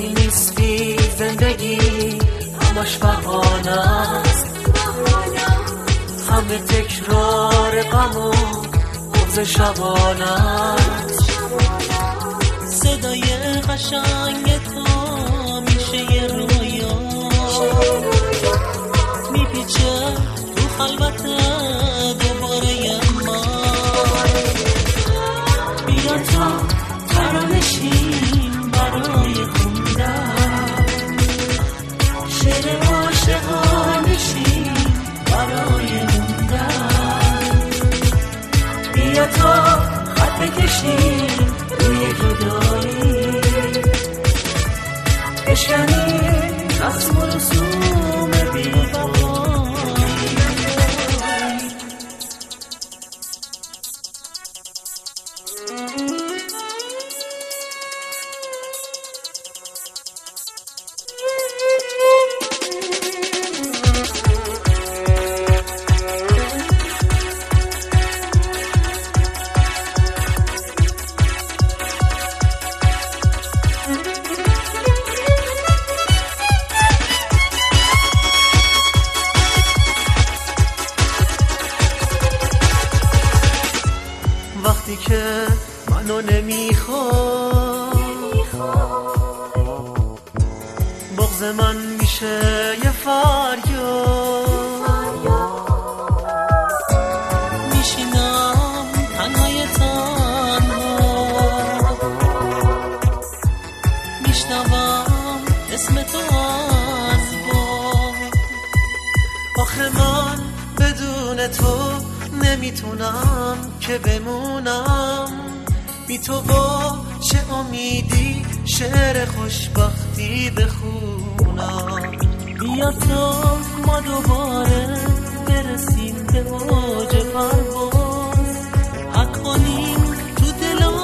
وقتی نیستی زندگی همش بهانه است، همه تکرار غم و بغض شبانه است. صدای قشنگ تو میشه یه رویا، میپیچه تو خلوت دوباره ما. بیا تا ترانشیم برای خوندن، شعر عاشقانشیم برای موندن. بیا تا خط بکشیم روی جدایی، بشکنیم رسم و رسوم بی‌وفایی. وقتی که منو نمیخوای، بغض من میشه یه فریاد، میشینم تنهای تنها، میشنوم اسم تو از باد. آخه من بدون تو نمیتونم که بمونم، بی تو با چه امیدی شعر خوشبختی بخونم. بیا تا ما دوباره برسیم به